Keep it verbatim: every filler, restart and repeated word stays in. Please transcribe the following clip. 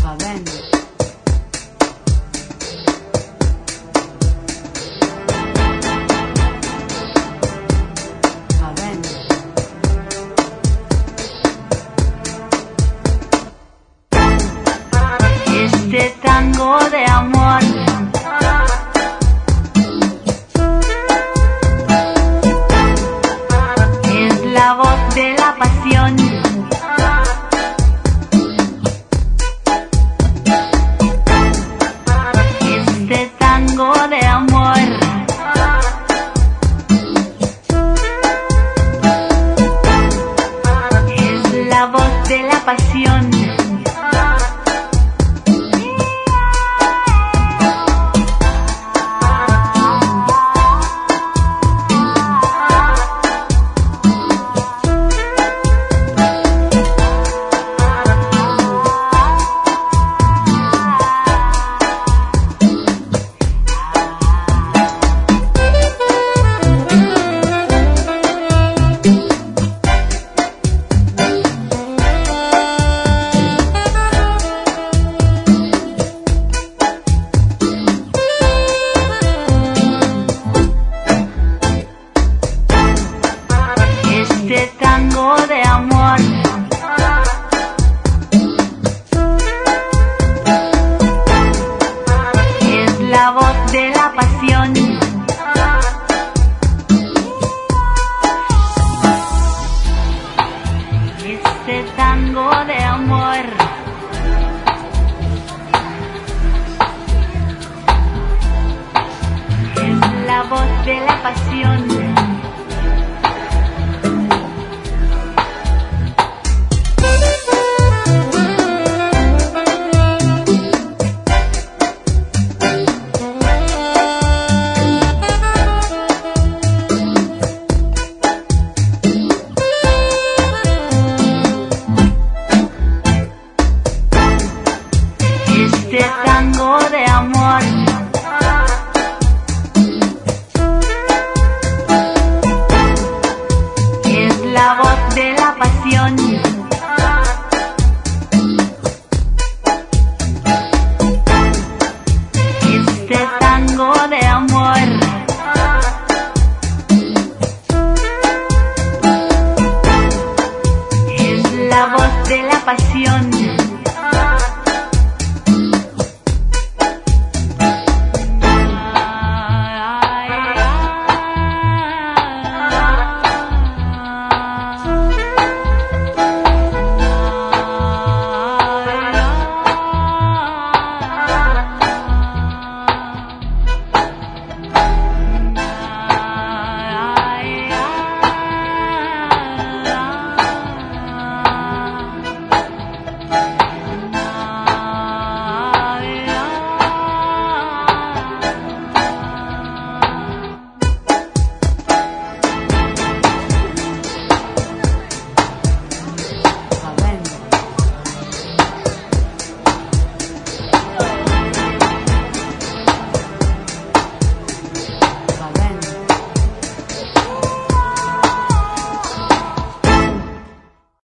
Aven. Aven. Este tango de amor es la voz de la pasión. Este tango de amor es la voz de la pasión. Este tango de amor es la voz de la pasión. Este tango de amor es la voz de la pasión. Este tango de amor es la voz de la pasión. Este tango de amor es la voz de la pasión.